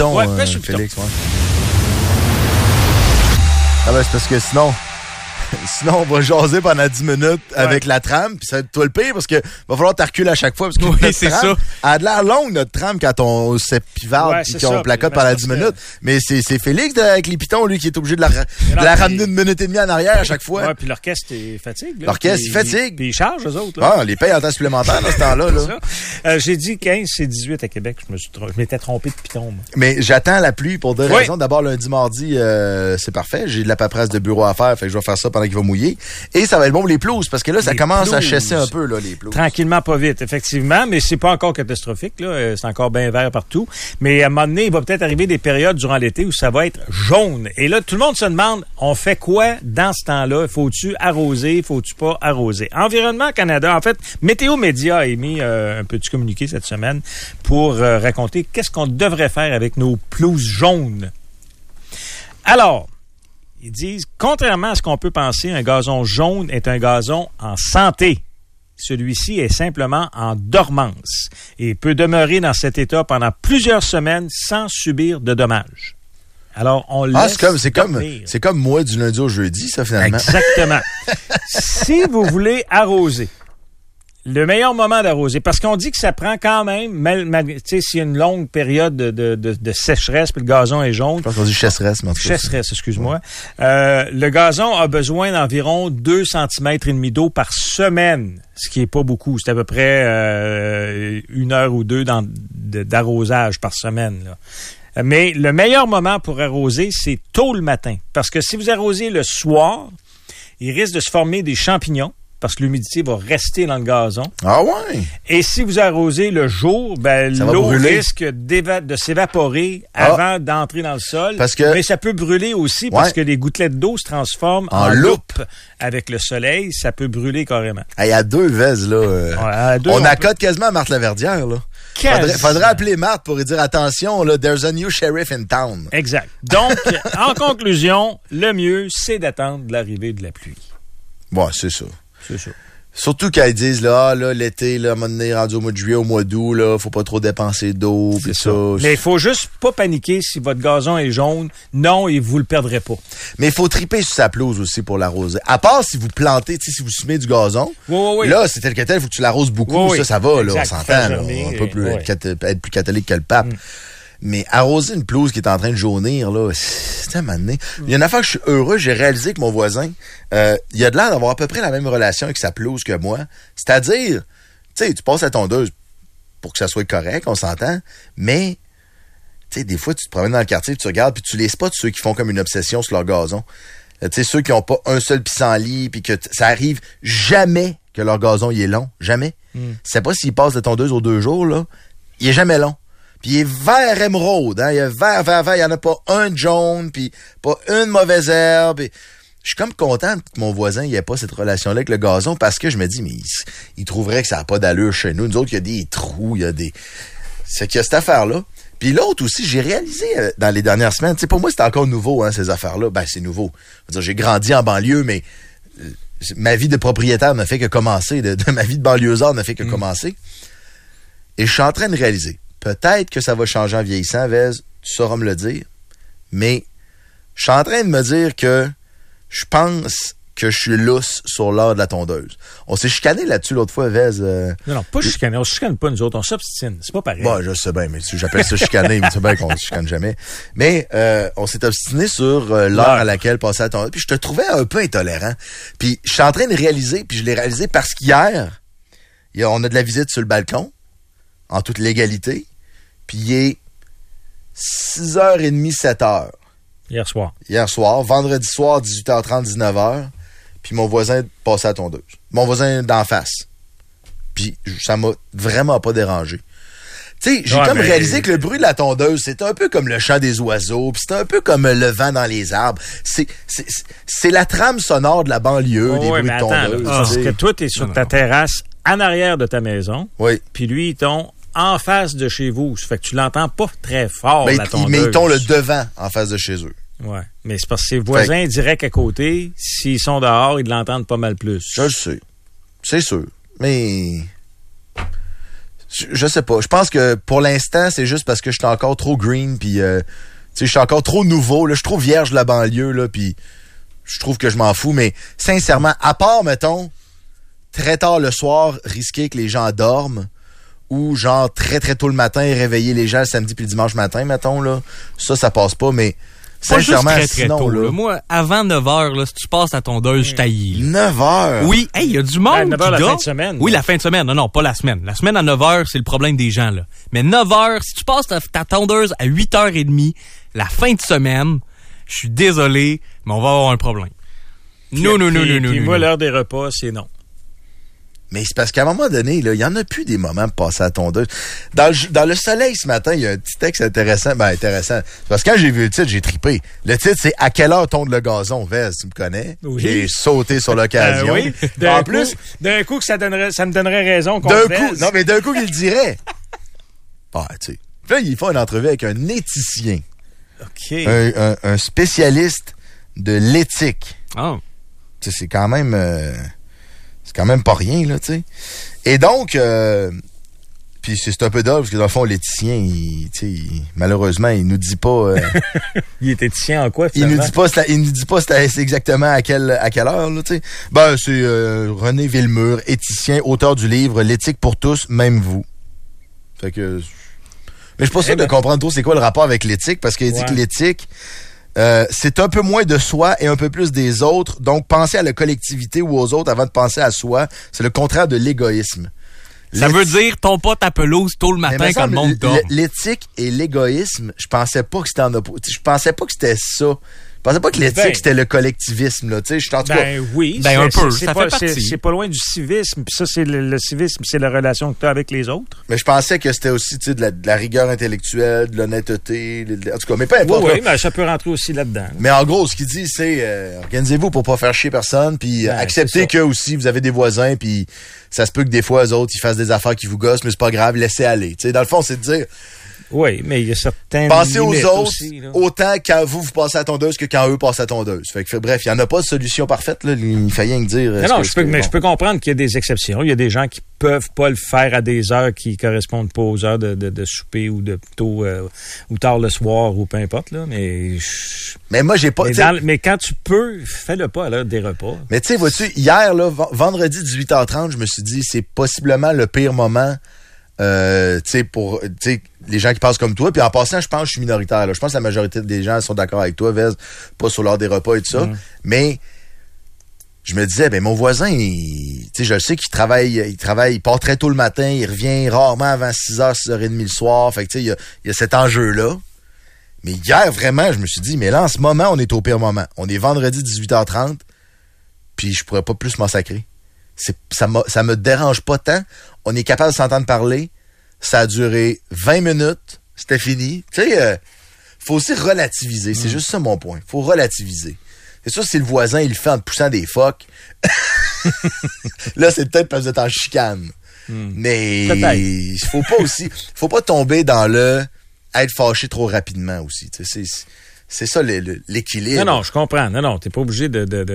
piton, Félix. Ouais. Ah ben, c'est parce que sinon, on va jaser pendant 10 minutes avec la trame, puis ça va être toi le pire, parce que va falloir t'arculer à chaque fois, parce que notre c'est trame, ça. elle a de l'air longue, notre trame, quand on s'épivarde puis qu'on placote pendant 10 minutes. Mais c'est Félix, avec les pitons, lui, qui est obligé de la ramener 1 minute et demie en arrière à chaque fois. Ouais, puis l'orchestre, il fatigue. Là. L'orchestre, il fatigue. Puis ils chargent, eux autres. Là. Ah, on les paye en temps supplémentaire, à ce temps-là. Là. J'ai dit 15, c'est 18 à Québec. Je m'étais trompé de piton. Moi. Mais j'attends la pluie pour deux raisons. D'abord, lundi, mardi, c'est parfait. J'ai de la paperasse de bureau à faire, fait que je vais faire ça pendant qu'il va mouiller. Et ça va être bon pour les pelouses, parce que là, ça commence à chasser un peu, là, les pelouses. Tranquillement, pas vite, effectivement, mais c'est pas encore catastrophique, là. C'est encore bien vert partout. Mais à un moment donné, il va peut-être arriver des périodes durant l'été où ça va être jaune. Et là, tout le monde se demande, on fait quoi dans ce temps-là? Faut-tu arroser? Faut-tu pas arroser? Environnement Canada, en fait, Météo Média a émis un petit communiqué cette semaine pour raconter qu'est-ce qu'on devrait faire avec nos pelouses jaunes. Alors, ils disent, contrairement à ce qu'on peut penser, un gazon jaune est un gazon en santé. Celui-ci est simplement en dormance et peut demeurer dans cet état pendant plusieurs semaines sans subir de dommages. Alors, on laisse c'est comme moi du lundi au jeudi, ça, finalement. Exactement. Si vous voulez arroser, le meilleur moment d'arroser, parce qu'on dit que ça prend quand même, tu sais, s'il y a une longue période de sécheresse, puis le gazon est jaune. Je pense qu'on dit chasseresse, mais en tout cas. Chasseresse, excuse-moi. Ouais. Le gazon a besoin d'environ 2,5 cm d'eau par semaine, ce qui est pas beaucoup. C'est à peu près 1 heure ou 2 d'arrosage par semaine, là. Mais le meilleur moment pour arroser, c'est tôt le matin. Parce que si vous arrosez le soir, il risque de se former des champignons, parce que l'humidité va rester dans le gazon. Ah ouais? Et si vous arrosez le jour, ben l'eau risque de s'évaporer avant d'entrer dans le sol. Mais ça peut brûler aussi parce que les gouttelettes d'eau se transforment en loupe. Avec le soleil, ça peut brûler carrément. Il y a 2 vèzes, là. On accote quasiment à Marthe Laverdière, là. Faudrait appeler Marthe pour lui dire, attention, là, there's a new sheriff in town. Exact. Donc, en conclusion, le mieux, c'est d'attendre l'arrivée de la pluie. Ouais, c'est ça. C'est ça. Surtout quand ils disent, là, l'été, là, à un moment donné, rendu au mois de juillet, au mois d'août, là, faut pas trop dépenser d'eau, pis ça. Mais il faut juste pas paniquer si votre gazon est jaune. Non, et vous le perdrez pas. Mais il faut triper sur sa pelouse aussi pour l'arroser. À part si vous plantez, tu sais, si vous semez du gazon. Oui. Là, c'est tel que tel, faut que tu l'arroses beaucoup. Ça va, là, on s'entend, là. On peut plus être plus catholique que le pape. Mais arroser une pelouse qui est en train de jaunir, là, c'est un moment donné. Il y a une affaire que je suis heureux, j'ai réalisé que mon voisin, il a de l'air d'avoir à peu près la même relation avec sa pelouse que moi. C'est-à-dire, tu sais, tu passes la tondeuse pour que ça soit correct, on s'entend, mais, tu sais, des fois, tu te promènes dans le quartier, tu regardes, puis tu les spots ceux qui font comme une obsession sur leur gazon. Tu sais, ceux qui n'ont pas un seul pissenlit, puis que ça arrive jamais que leur gazon, il est long. Jamais. C'est pas s'il passe de tondeuse aux 2 jours, là, il est jamais long. Puis il est vert émeraude, hein. Il est vert. Il y en a pas un jaune, puis pas une mauvaise herbe. Je suis comme content que mon voisin il ait pas cette relation-là avec le gazon parce que je me dis, mais il trouverait que ça n'a pas d'allure chez nous. Nous autres, il y a des trous, il y a des... C'est qu'il y a cette affaire-là. Puis l'autre aussi, j'ai réalisé dans les dernières semaines, tu sais, pour moi, c'était encore nouveau, hein, ces affaires-là. Ben, c'est nouveau. Je veux dire, j'ai grandi en banlieue, mais ma vie de propriétaire n'a fait que commencer. De ma vie de banlieusard n'a fait que commencer. Et je suis en train de réaliser. Peut-être que ça va changer en vieillissant, Vez, tu sauras me le dire. Mais je suis en train de me dire que je pense que je suis lousse sur l'heure de la tondeuse. On s'est chicané là-dessus l'autre fois, Vez. Non, pas chicané. On se chicane pas, nous autres. On s'obstine. C'est pas pareil. Bon, je sais bien, mais j'appelle ça chicaner, mais tu sais bien qu'on se chicane jamais. Mais on s'est obstiné sur l'heure à laquelle passer la tondeuse. Puis je te trouvais un peu intolérant. Puis je suis en train de réaliser, puis je l'ai réalisé parce qu'hier, on a de la visite sur le balcon, en toute légalité. Puis il est 6h30, 7h. Hier soir. Vendredi soir, 18h30, 19h. Puis mon voisin passait à la tondeuse. Mon voisin d'en face. Puis ça m'a vraiment pas dérangé. Tu sais, j'ai réalisé que le bruit de la tondeuse, c'est un peu comme le chant des oiseaux, puis c'est un peu comme le vent dans les arbres. C'est la trame sonore de la banlieue, des bruits de tondeuse. Parce que toi, t'es sur ta terrasse en arrière de ta maison. Oui. Puis lui, il tombe en face de chez vous. Ça fait que tu l'entends pas très fort, la tondeuse. Mais ils tombent le devant en face de chez eux. Ouais. Mais c'est parce que ses voisins directs à côté, s'ils sont dehors, ils l'entendent pas mal plus. Je le sais. C'est sûr. Mais Je sais pas. Je pense que pour l'instant, c'est juste parce que je suis encore trop green, puis je suis encore trop nouveau. Là, je suis trop vierge de la banlieue, là, puis je trouve que je m'en fous. Mais sincèrement, à part, mettons, très tard le soir, risquer que les gens dorment, ou genre très très tôt le matin, réveiller les gens le samedi puis le dimanche matin, mettons, là, ça passe pas, mais sincèrement, pas juste très, sinon, tôt, là, moi, avant 9h, là, si tu passes à tondeuse, je taillis. 9h? Oui, hey, il y a du monde 9h qui la dort. fin de semaine. Oui, la fin de semaine. Non, pas la semaine. La semaine à 9h, c'est le problème des gens, là. Mais 9h, si tu passes ta tondeuse à 8h30, la fin de semaine, je suis désolé, mais on va avoir un problème. Non. Puis moi, l'heure des repas, c'est non. Mais c'est parce qu'à un moment donné, là, il y en a plus des moments pour passer à la tondeuse. Dans le soleil ce matin, il y a un petit texte intéressant. Ben, intéressant. Parce que quand j'ai vu le titre, j'ai trippé. Le titre, c'est « À quelle heure tombe le gazon? » Vez, tu me connais? Oui. J'ai sauté sur l'occasion. Oui. D'un coup, ça me donnerait raison qu'on d'un coup, non, mais d'un coup, il le dirait. Ah, tu sais. Puis là, il fait une entrevue avec un éthicien. OK. Un spécialiste de l'éthique. Oh. Tu sais, c'est quand même pas rien, là, tu sais. Et donc, puis c'est un peu d'or, parce que dans le fond, l'éthicien, malheureusement, il nous dit pas... il est éthicien en quoi, finalement? Il nous dit pas c'est exactement à quelle heure, là, tu sais. Ben, c'est René Villemur, éthicien, auteur du livre « L'éthique pour tous, même vous ». Fait que... Mais je suis pas sûr de comprendre trop c'est quoi le rapport avec l'éthique, parce qu'il dit que l'éthique... c'est un peu moins de soi et un peu plus des autres. Donc, penser à la collectivité ou aux autres avant de penser à soi, c'est le contraire de l'égoïsme. Ça veut dire ton pas ta pelouse tôt le matin quand le monde dort. L'éthique et l'égoïsme, je pensais pas que c'était en opposition. Je pensais pas que c'était ça. Je pensais pas que l'éthique, c'était le collectivisme, là. Tu sais, je suis en tout cas. Oui. Un peu. Ça fait partie. C'est pas loin du civisme. Puis ça, c'est le civisme, c'est la relation que tu as avec les autres. Mais je pensais que c'était aussi, tu sais, de la rigueur intellectuelle, de l'honnêteté. En tout cas, mais peu importe. Oui, mais ça peut rentrer aussi là-dedans. Mais en gros, ce qu'il dit, c'est organisez-vous pour pas faire chier personne, puis acceptez que aussi vous avez des voisins, puis ça se peut que des fois, eux autres, ils fassent des affaires qui vous gossent, mais c'est pas grave, laissez aller. Tu sais, dans le fond, c'est de dire. Oui, mais il y a certaines pensez aux autres aussi, autant quand vous passez à tondeuse que quand eux passent à tondeuse. Fait que bref, il n'y en a pas de solution parfaite, là. Il fait rien que dire. Non, je peux comprendre qu'il y a des exceptions. Il y a des gens qui peuvent pas le faire à des heures qui correspondent pas aux heures de souper ou de tôt ou tard le soir ou peu importe, là. Mais moi, j'ai pas. Mais quand tu peux, fais-le pas à l'heure des repas. Mais tu sais, vois-tu, hier, là, vendredi 18h30, je me suis dit, c'est possiblement le pire moment. Pour les gens qui passent comme toi. Puis en passant, je pense que je suis minoritaire. Là. Je pense que la majorité des gens sont d'accord avec toi, Vez, pas sur l'heure des repas et tout ça. Mais je me disais, mon voisin, je le sais qu'il travaille, il part très tôt le matin, il revient rarement avant 6h, 6h30 le soir. Fait que il y a cet enjeu-là. Mais hier, vraiment, je me suis dit, mais là, en ce moment, on est au pire moment. On est vendredi 18h30, puis je pourrais pas plus m'en sacrer. Ça me dérange pas tant. On est capable de s'entendre parler. Ça a duré 20 minutes. C'était fini. Tu sais, faut aussi relativiser. C'est juste ça mon point. Faut relativiser. C'est sûr, si le voisin, il le fait en te poussant des phoques, là, c'est peut-être parce que vous êtes en chicane. Mais il faut pas tomber dans le être fâché trop rapidement aussi. Tu sais, c'est ça l'équilibre. Non, je comprends. Non, t'es pas obligé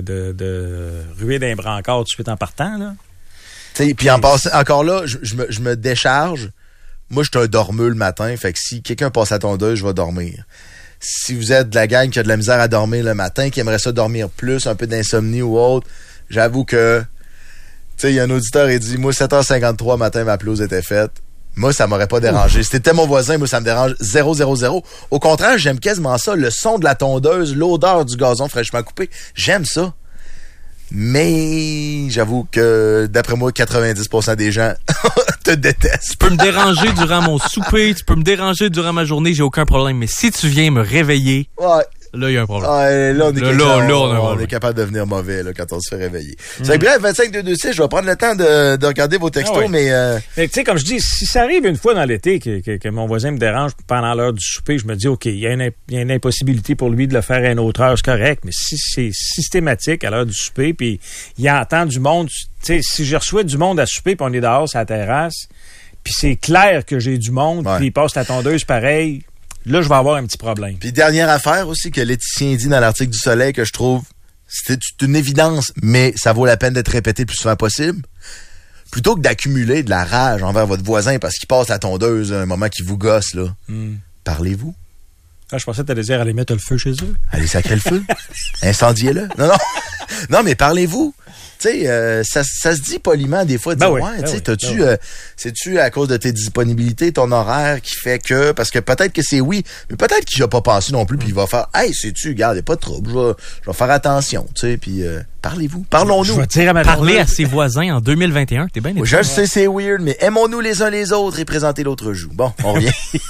de ruer d'un brancard tout de suite en partant, là. Puis en passant, encore là, je me décharge. Moi, je suis un dormeux le matin, fait que si quelqu'un passe à tondeuse, je vais dormir. Si vous êtes de la gang qui a de la misère à dormir le matin, qui aimerait ça dormir plus, un peu d'insomnie ou autre, j'avoue que, il y a un auditeur qui dit, moi, 7h53 matin, ma pelouse était faite. Moi, ça m'aurait pas dérangé. Si c'était mon voisin, moi, ça me dérange 000. Au contraire, j'aime quasiment ça. Le son de la tondeuse, l'odeur du gazon fraîchement coupé. J'aime ça. Mais j'avoue que, d'après moi, 90% des gens te détestent. Tu peux me déranger durant mon souper, tu peux me déranger durant ma journée, j'ai aucun problème. Mais si tu viens me réveiller, là, il y a un problème. Là, on est capable de devenir mauvais là, quand on se fait réveiller. C'est bref, 25-226, je vais prendre le temps de regarder vos textos, mais tu sais, comme je dis, si ça arrive une fois dans l'été que mon voisin me dérange pendant l'heure du souper, je me dis, OK, il y a une impossibilité pour lui de le faire à une autre heure, c'est correct, mais si c'est systématique à l'heure du souper, puis il entend du monde, tu sais, si je reçois du monde à souper, puis on est dehors sur la terrasse, puis c'est clair que j'ai du monde, puis il passe la tondeuse pareil, là, je vais avoir un petit problème. Puis dernière affaire aussi que l'éthicien dit dans l'article du Soleil que je trouve c'est une évidence, mais ça vaut la peine d'être répété le plus souvent possible. plutôt que d'accumuler de la rage envers votre voisin parce qu'il passe la tondeuse à un moment qui vous gosse, là, parlez-vous. Ah, je pensais que t'allais dire aller mettre le feu chez eux. Allez sacrer le feu. Incendiez-le. Non, mais parlez-vous. Tu sais, ça se dit poliment des fois. C'est-tu à cause de tes disponibilités, ton horaire qui fait que... Parce que peut-être que c'est oui, mais peut-être qu'il n'a pas pensé non plus, puis il va faire « Hey, sais-tu, regarde, il n'y a pas de trouble, je vais faire attention. » Tu sais, puis parlez-vous. Parlons-nous. Je vais dire à ma Parler à ses voisins en 2021, t'es bien Je sais, c'est weird, mais aimons-nous les uns les autres et présenter l'autre joue. Bon, on revient.